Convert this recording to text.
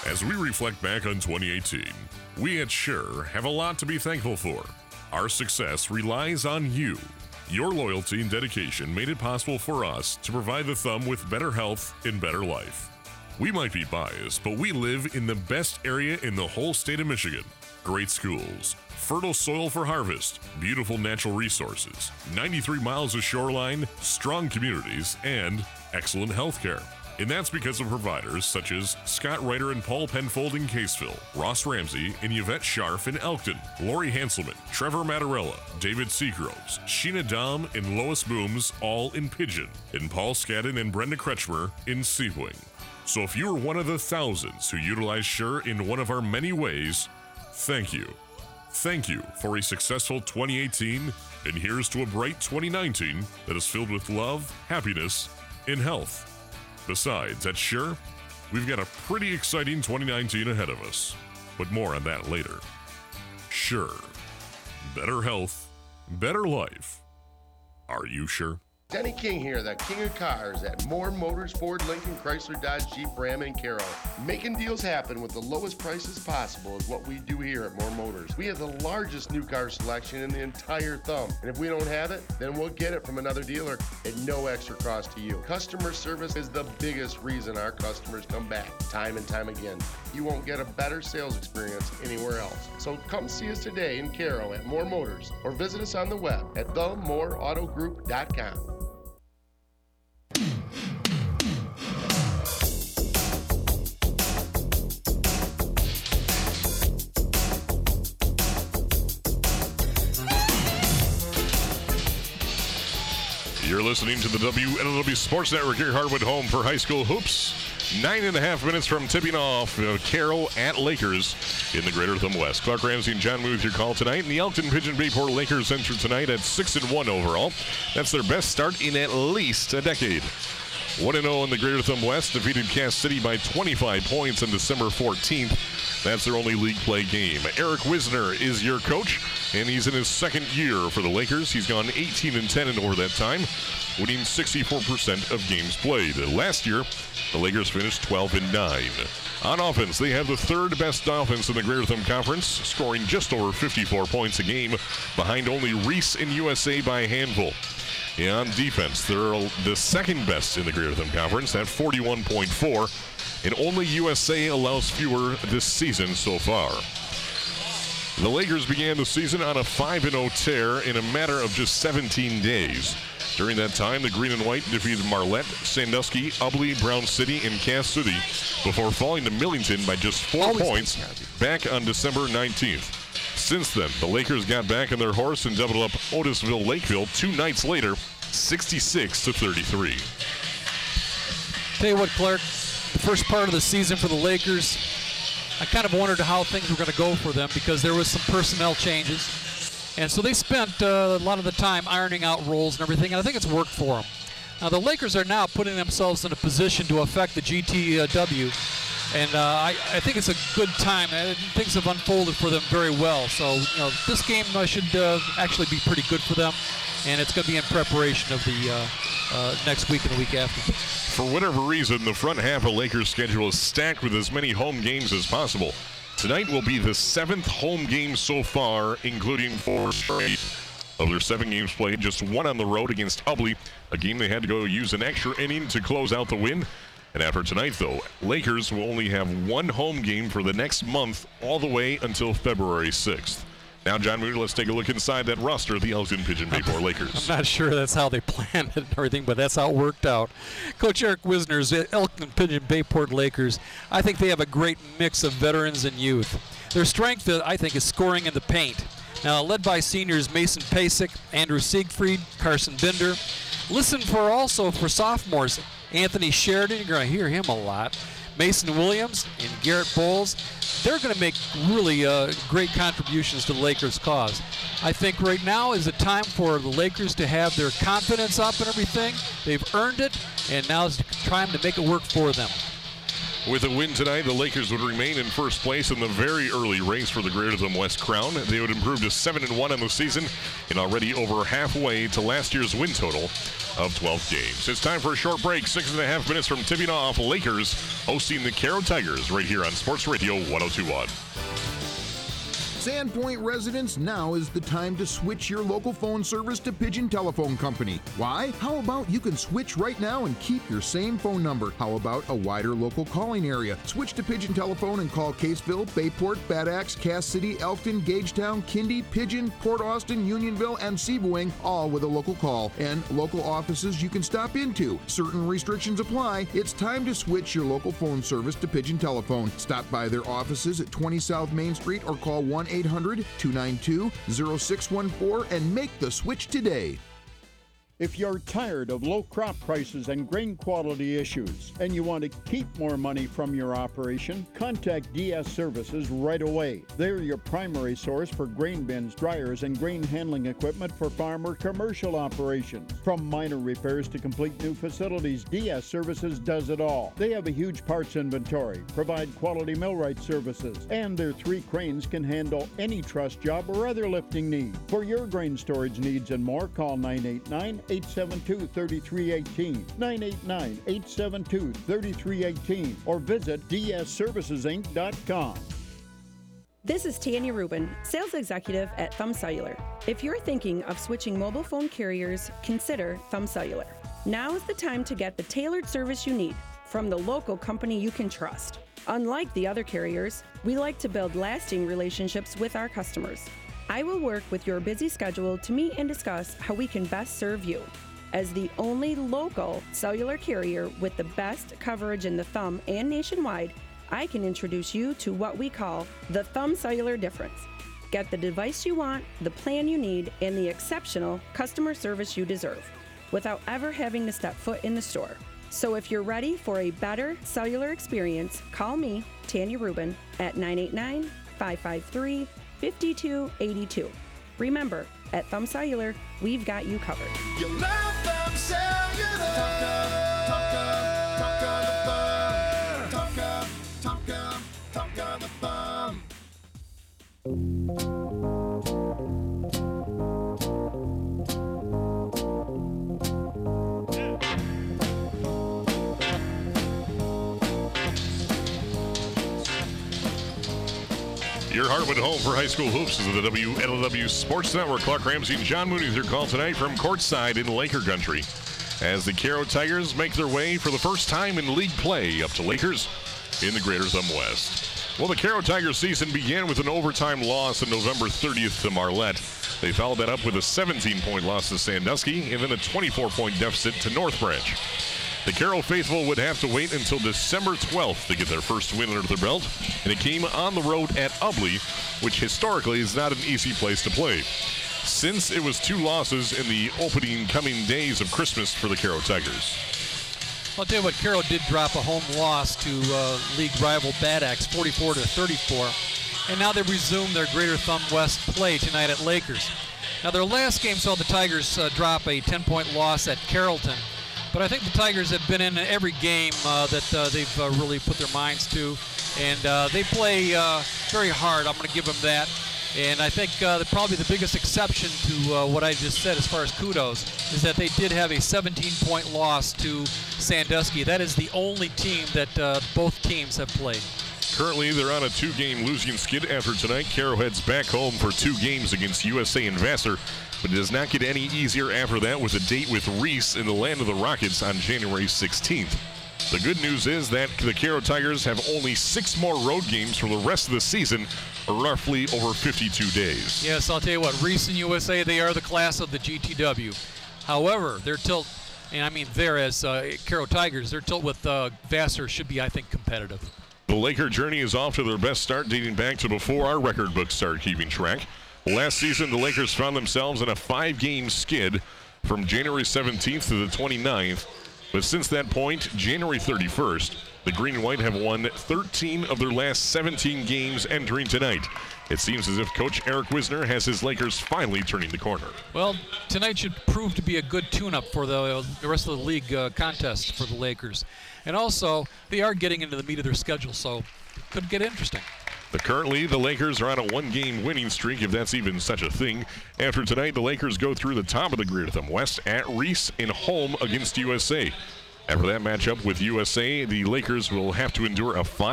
As we reflect back on 2018, we at Sure have a lot to be thankful for. Our success relies on you. Your loyalty and dedication made it possible for us to provide the thumb with better health and better life. We might be biased, but we live in the best area in the whole state of Michigan. Great schools, fertile soil for harvest, beautiful natural resources, 93 miles of shoreline, strong communities, and excellent health care. And that's because of providers such as Scott Ryder and Paul Penfold in Caseville, Ross Ramsey and Yvette Scharf in Elkton, Lori Hanselman, Trevor Mattarella, David Seagroves, Sheena Dom and Lois Booms, all in Pigeon, and Paul Skadden and Brenda Kretschmer in Seawing. So if you are one of the thousands who utilize Sure in one of our many ways, thank you. Thank you for a successful 2018, and here's to a bright 2019 that is filled with love, happiness, and health. Besides, at Sure, we've got a pretty exciting 2019 ahead of us, but more on that later. Sure. Better health, better life. Are you sure? Denny King here, the king of cars at Moore Motors, Ford, Lincoln, Chrysler, Dodge, Jeep, Ram, and Carroll. Making deals happen with the lowest prices possible is what we do here at Moore Motors. We have the largest new car selection in the entire thumb. And if we don't have it, then we'll get it from another dealer at no extra cost to you. Customer service is the biggest reason our customers come back time and time again. You won't get a better sales experience anywhere else. So come see us today in Carroll at Moore Motors or visit us on the web at themooreautogroup.com. You're listening to the WNLW Sports Network, your Hardwood home for high school hoops. 9.5 minutes from tipping off Carroll at Lakers in the Greater Thumb West. Clark Ramsey and John Muth your call tonight. And the Elkton Pigeon Bayport Lakers enter tonight at 6-1 overall. That's their best start in at least a decade. 1-0 in the Greater Thumb West, defeated Cass City by 25 points on December 14th. That's their only league play game. Eric Wisner is your coach, and he's in his second year for the Lakers. He's gone 18-10 over that time, winning 64% of games played. Last year, the Lakers finished 12-9. On offense, they have the third best offense in the Greater Thumb Conference, scoring just over 54 points a game, behind only Reese and USA by a handful. And on defense, they're the second best in the Greater Thumb Conference at 41.4, and only USA allows fewer this season so far. The Lakers began the season on a 5-0 tear in a matter of just 17 days. During that time, the Green and White defeated Marlette, Sandusky, Ubly, Brown City, and Cass City before falling to Millington by just 4 points back on December 19th. Since then, the Lakers got back on their horse and doubled up Otisville Lakeville 2 nights later, 66-33. Tell you what, Clark, the first part of the season for the Lakers, I kind of wondered how things were going to go for them because there was some personnel changes. And so they spent a lot of the time ironing out roles and everything, and I think it's worked for them. Now, the Lakers are now putting themselves in a position to affect the GTW, and I think it's a good time. Things have unfolded for them very well. So, this game should actually be pretty good for them, and it's going to be in preparation of the next week and the week after. For whatever reason, the front half of Lakers' schedule is stacked with as many home games as possible. Tonight will be the 7th home game so far, including 4 straight. Of their 7 games played, just 1 on the road against Ubly, a game they had to go use an extra inning to close out the win. And after tonight, though, Lakers will only have 1 home game for the next month, all the way until February 6th. Now, John Moody, let's take a look inside that roster of the Elkton Pigeon Bayport Lakers. I'm not sure that's how they planned it and everything, but that's how it worked out. Coach Eric Wisner's Elkton Pigeon Bayport Lakers, I think they have a great mix of veterans and youth. Their strength, I think, is scoring in the paint. Now, led by seniors Mason Pasek, Andrew Siegfried, Carson Binder. Listen for sophomores, Anthony Sheridan, you're going to hear him a lot, Mason Williams and Garrett Bowles. They're going to make really great contributions to the Lakers' cause. I think right now is the time for the Lakers to have their confidence up and everything. They've earned it, and now is the time to make it work for them. With a win tonight, the Lakers would remain in first place in the very early race for the Greater Thumb West crown. They would improve to 7-1 on the season and already over halfway to last year's win total of 12 games. It's time for a short break. 6.5 minutes from tipping off. Lakers hosting the Caro Tigers right here on Sports Radio 102.1. Sandpoint residents, now is the time to switch your local phone service to Pigeon Telephone Company. Why? How about you can switch right now and keep your same phone number? How about a wider local calling area? Switch to Pigeon Telephone and call Caseville, Bayport, Bad Axe, Cass City, Elkton, Gagetown, Kindy, Pigeon, Port Austin, Unionville, and Seaboing, all with a local call and local offices you can stop into. Certain restrictions apply. It's time to switch your local phone service to Pigeon Telephone. Stop by their offices at 20 South Main Street or call 1-800-292-0614 and make the switch today. If you're tired of low crop prices and grain quality issues and you want to keep more money from your operation, contact DS Services right away. They're your primary source for grain bins, dryers, and grain handling equipment for farm or commercial operations. From minor repairs to complete new facilities, DS Services does it all. They have a huge parts inventory, provide quality millwright services, and their 3 cranes can handle any truss job or other lifting need. For your grain storage needs and more, call 989-872-3318, 989-872-3318, or visit dsservicesinc.com. This is Tanya Rubin, sales executive at Thumb Cellular. If you're thinking of switching mobile phone carriers, consider Thumb Cellular. Now is the time to get the tailored service you need from the local company you can trust. Unlike the other carriers, we like to build lasting relationships with our customers. I will work with your busy schedule to meet and discuss how we can best serve you. As the only local cellular carrier with the best coverage in the Thumb and nationwide, I can introduce you to what we call the Thumb Cellular difference. Get the device you want, the plan you need, and the exceptional customer service you deserve, without ever having to step foot in the store. So if you're ready for a better cellular experience, call me, Tanya Rubin, at 989-553-5282. Remember, at Thumb Cellular, we've got you covered. You love Thumb Cellular. Talk of the Thumb. Your Hardwood home for high school hoops is the WNLW Sports Network. Clark Ramsey and John Mooney with your call tonight from courtside in Laker Country as the Caro Tigers make their way for the first time in league play up to Lakers in the Greater Thumb West. Well, the Caro Tigers season began with an overtime loss on November 30th to Marlette. They followed that up with a 17-point loss to Sandusky and then a 24-point deficit to North Branch. The Caro faithful would have to wait until December 12th to get their first win under their belt, and it came on the road at Ubly, which historically is not an easy place to play, since it was 2 losses in the opening coming days of Christmas for the Caro Tigers. I'll tell you what, Caro did drop a home loss to league rival Bad Axe, 44-34, and now they resume their Greater Thumb West play tonight at Lakers. Now their last game saw the Tigers drop a 10-point loss at Carrollton. But I think the Tigers have been in every game that they've really put their minds to. And they play very hard. I'm going to give them that. And I think probably the biggest exception to what I just said as far as kudos is that they did have a 17-point loss to Sandusky. That is the only team that both teams have played. Currently, they're on a 2-game losing skid after tonight. Caro heads back home for 2 games against USA and Vassar, but it does not get any easier after that with a date with Reese in the land of the Rockets on January 16th. The good news is that the Caro Tigers have only 6 more road games for the rest of the season, roughly over 52 days. Yes, I'll tell you what, Reese and USA, they are the class of the GTW. However, their tilt, and I mean there as Caro Tigers, their tilt with Vassar should be, I think, competitive. The Laker journey is off to their best start dating back to before our record books started keeping track. Last season, the Lakers found themselves in a 5-game skid from January 17th to the 29th. But since that point, January 31st, The Green and White have won 13 of their last 17 games entering tonight. It seems as if Coach Eric Wisner has his Lakers finally turning the corner. Well, tonight should prove to be a good tune-up for the rest of the league contest for the Lakers. And also, they are getting into the meat of their schedule, so it could get interesting. Currently, the Lakers are on a one-game winning streak, if that's even such a thing. After tonight, the Lakers go through the top of the Greater Thumb West at Reese in home against USA. After that matchup with USA, the Lakers will have to endure a